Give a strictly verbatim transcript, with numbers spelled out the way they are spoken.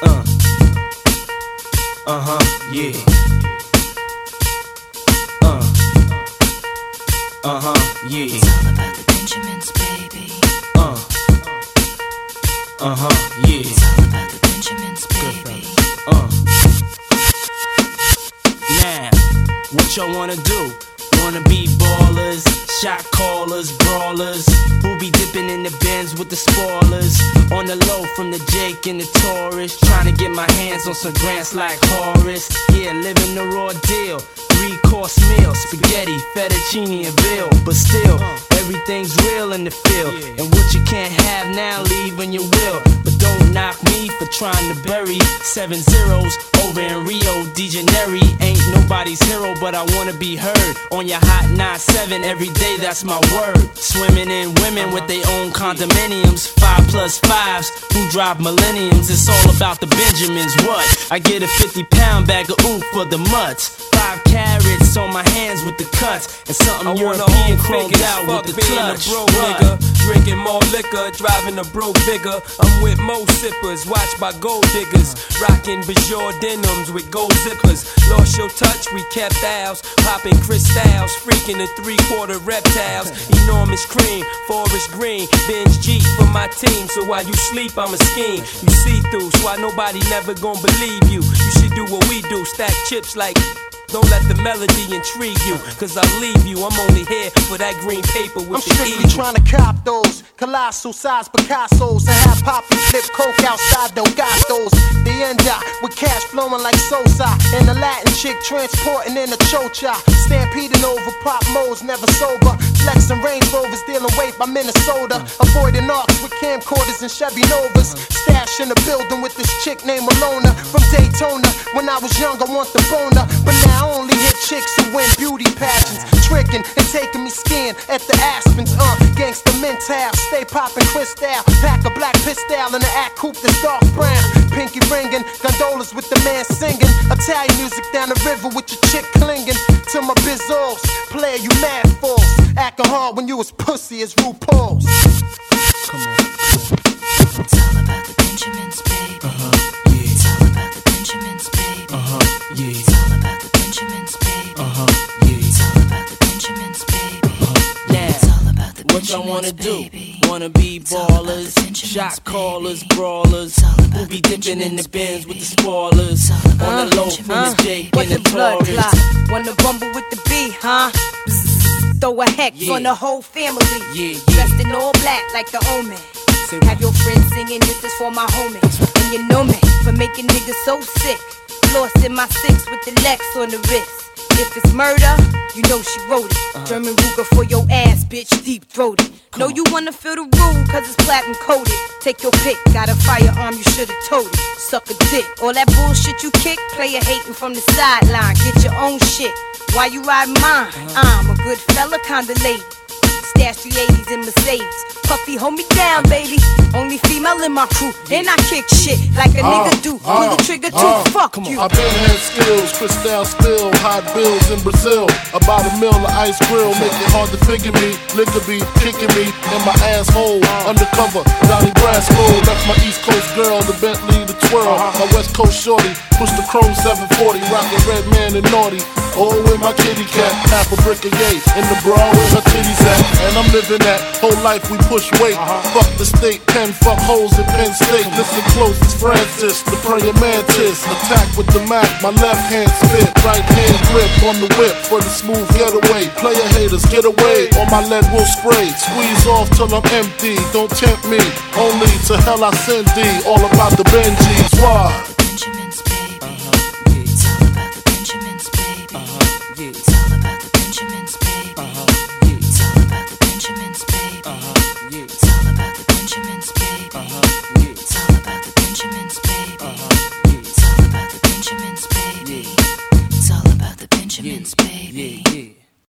Uh. Uh-huh, yeah. Uh. Uh-huh, yeah. It's all about the Benjamins, baby. Uh. Uh-huh, yeah. It's all about the Benjamins, baby. Uh. Now, what y'all wanna do? Wanna be ballers, shot callers, brawlers, who be dipping in the Benz with the spoilers. On the low from the Jake and the Taurus, trying to get my hands on some grants like Horace. Yeah, living the raw deal, three course meal, spaghetti, fettuccine and veal. But still, everything's real in the field, and what you can't have now, leave when you will. But don't knock me for trying to bury seven zeros over in Rio de Janeiro. Ain't nobody's hero, but I wanna be heard on your hot nine seven every day, that's my word. Swimming in women with their own condominiums, five plus fives who drive millenniums. It's all about the Benjamins, what? I get a fifty pound bag of oof for the mutts, five carrots on my hands with the cuts, and something I European chromed out with the clutch. Broke nigga, drinking more liquor, driving a broke bigger. I'm with mo sippers, watched by gold diggers, rocking Bajor denims with gold zippers. Lost your touch, we kept ours, popping crystals, freaking the three-quarter reptiles. Enormous cream, forest green, binge G for my team. So while you sleep, I'm a scheme. You see through, so why nobody never gonna believe you. You should do what we do, stack chips like. Don't let the melody intrigue you, cause I'll leave you. I'm only here for that green paper with I'm the strictly E. trying to cop those colossal size Picassos and have Poppy flip coke outside Delgados. The end up with cash flowing like Sosa, and the Latin chick transporting in a chocha. Stampeding over pop modes, never sober. Flexing Range Rovers, dealing weight by Minnesota. Avoiding arcs with camcorders and Chevy Novas. Stash in the building with this chick named Alona from Daytona. When I was young, I want the boner, but now I only hit chicks who win beauty pageants, tricking and taking me skiing at the Aspens. Uh, gangsta mental, stay popping crystal, pack a black pistol in the act coupe that's dark brown. Pinky ringing, gondolas with the man singing. Italian music down the river with your chick clinging to my bizzles. Player, you mad fools, acting hard when you was pussy as RuPaul's. Come on. It's all about the Benjamins, baby. Uh-huh, yeah. It's all about the Benjamins, baby. Uh-huh, yeah. It's all about the Benjamins, baby. Uh-huh, yeah. It's all about the Benjamins, baby. Uh-huh. Now, It's all about the what y'all wanna Benjamins, do? baby. Wanna be It's all about the ballers, Benjamins, shot callers, baby. brawlers, It's all about who be the dipping in the Benjamins, Benz with the baby. spoilers. It's all about On the the low from the Benjamins. Jake What and the the blood Taurus. clot? Wanna bumble with the B, huh? Bzzz, throw a hex Yeah. on the whole family. Yeah, yeah. Dressed in all black like the omen. Say Have your friends singing, this is for my homies. And you know me for making niggas so sick. Lost in my six with the Lex on the wrist. If it's murder, you know she wrote it. Uh-huh. German Ruger for your ass, bitch, deep throated. Know you wanna feel the rule, cause it's platinum coated. Take your pick, got a firearm, you should've told it. Suck a dick, all that bullshit you kick, player hating from the sideline. Get your own shit, why you ride mine? I'm a good fella, kinda lady. Stash three eighties in Mercedes. Puffy, hold me down, baby. Only female in my crew. And I kick shit like a nigga do. Pull the trigger too, uh, fuck you. I've been had skills, crystal spill, hot bills in Brazil. About a mill of ice grill, make it hard to figure me. Liquor be kicking me in my asshole. Undercover, Donnie Brasco. Left my East Coast girl, the Bentley, the twirl. My West Coast shorty, push the chrome seven forty. Rockin' red man and naughty. Oh, with my kitty cat, half a brick of yay. In the bra with her titties at. And I'm living that whole life we push weight. Fuck the state, pen, fuck holes in Penn State. Listen close, it's Francis, the praying mantis. Attack with the Mac, my left hand spit. Right hand grip on the whip for the smooth getaway. Player haters, get away, or my lead will spray. Squeeze off till I'm empty, don't tempt me. Only to hell I send thee, all about the Benjis. Why?